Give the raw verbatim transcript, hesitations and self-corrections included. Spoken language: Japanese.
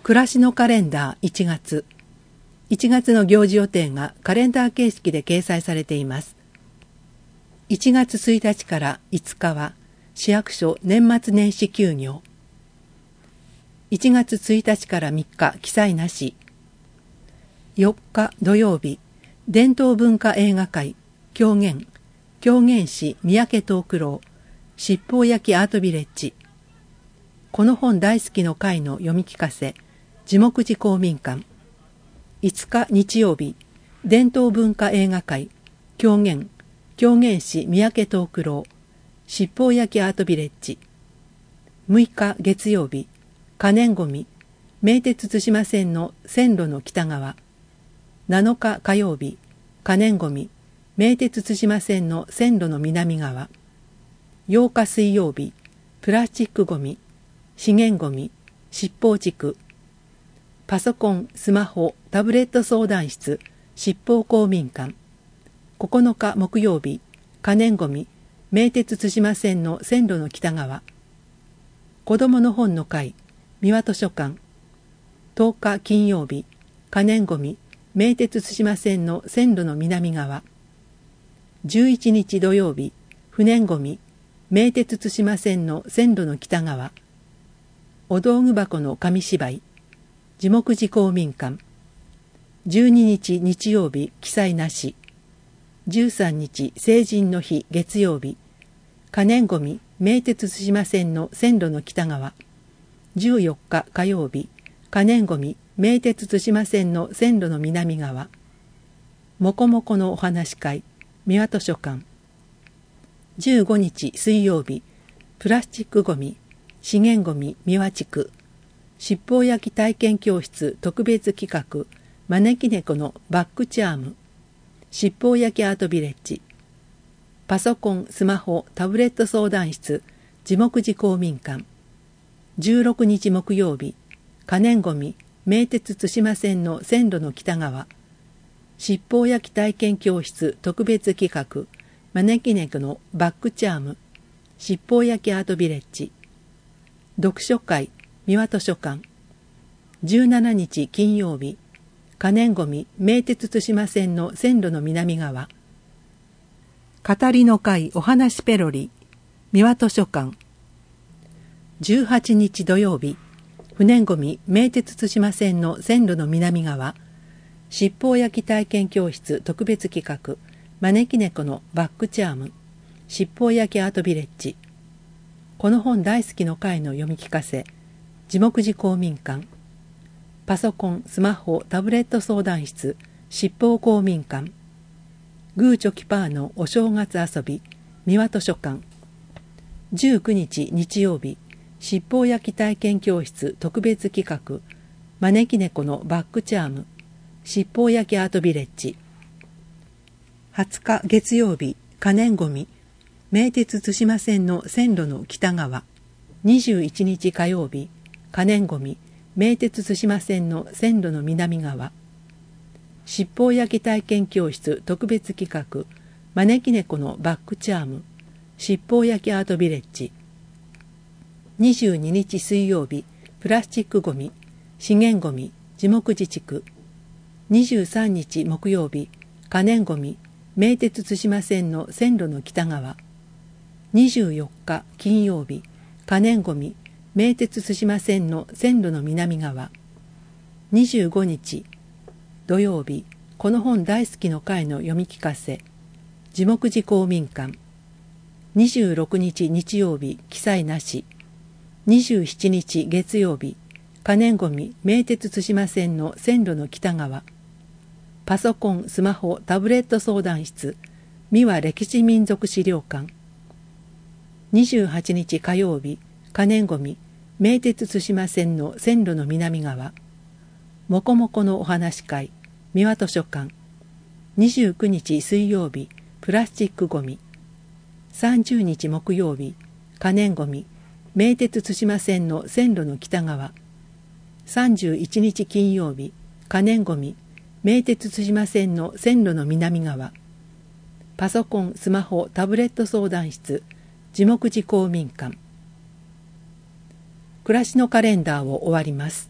暮らしのカレンダーいちがつ。いちがつの行事予定がカレンダー形式で掲載されています。いちがつついたちからいつかは市役所年末年始休業。いちがつついたちからみっか記載なし。よっか土曜日、伝統文化映画会、狂言、狂言師三宅藤九郎、七宝焼きアートビレッジ。この本大好きの会の読み聞かせ、地木寺公民館。いつか日曜日、伝統文化映画会、狂言、狂言師三宅藤九郎、七宝焼きアートビレッジ。むいか月曜日、可燃ごみ、名鉄対馬線の線路の北側。なのか火曜日、可燃ごみ、名鉄対馬線の線路の南側。ようか水曜日、プラスチックごみ、資源ごみ、七宝地区。パソコン、スマホ、タブレット相談室、七宝公民館。ここのか木曜日、可燃ごみ、名鉄対馬線の線路の北側。子どもの本の会、三輪図書館。とおか金曜日、可燃ごみ、名鉄対馬線の線路の南側。じゅういちにち土曜日、不燃ごみ、名鉄対馬線の線路の北側。お道具箱の紙芝居、地木寺公民館。じゅうににち日曜日、記載なし。じゅうさんにち成人の日月曜日、可燃ごみ、名鉄対馬線の線路の北側。じゅうよっか火曜日、可燃ごみ、名鉄対馬線の線路の南側。もこもこのお話会、三輪図書館。じゅうごにち水曜日、プラスチックごみ、資源ごみ三輪地区。七宝焼き体験教室特別企画、招き猫のバックチャーム。七宝焼きアートビレッジ。パソコン、スマホ、タブレット相談室、地木寺公民館。じゅうろくにち木曜日、可燃ごみ、名鉄対馬線の線路の北側。七宝焼き体験教室特別企画、招き猫のバックチャーム。七宝焼きアートビレッジ。読書会、三輪図書館。じゅうしちにち金曜日、可燃ごみ、名鉄対馬線の線路の南側。語りの会お話ペロリ、三輪図書館。じゅうはちにち土曜日、不燃ごみ、名鉄対馬線の線路の南側。七宝焼き体験教室特別企画、招き猫のバックチャーム。七宝焼きアートビレッジ。この本大好きの会の読み聞かせ、地木寺公民館。パソコン、スマホ、タブレット相談室、七宝公民館。グーチョキパーのお正月遊び、三輪図書館。じゅうくにち日曜日、七宝焼き体験教室特別企画、招き猫のバックチャーム、七宝焼きアートビレッジ。はつか月曜日、可燃ごみ、名鉄対馬線の線路の北側。にじゅういちにち火曜日、可燃ごみ、名鉄対馬線の線路の南側。七宝焼き体験教室特別企画、招き猫のバックチャーム、七宝焼きアートビレッジ。にじゅうににち水曜日、プラスチックごみ、資源ごみ、地木寺地区。にじゅうさんにち木曜日、可燃ごみ、名鉄対馬線の線路の北側。にじゅうよっか金曜日、可燃ごみ、名鉄対馬線の線路の南側。にじゅうごにち土曜日、この本大好きの会の読み聞かせ、地木寺公民館。にじゅうろくにち日曜日、記載なし。にじゅうしちにち月曜日、可燃ごみ、名鉄対馬線の線路の北側。パソコン、スマホ、タブレット相談室、三輪歴史民族資料館。にじゅうはちにち火曜日、可燃ごみ、名鉄対馬線の線路の南側。もこもこのお話会、三輪図書館。にじゅうくにち水曜日、プラスチックごみ。さんじゅうにち木曜日、可燃ごみ、名鉄対馬線の線路の北側。さんじゅういちにち金曜日、可燃ごみ、名鉄対馬線の線路の南側。パソコン、スマホ、タブレット相談室、地木寺公民館。暮らしのカレンダーを終わります。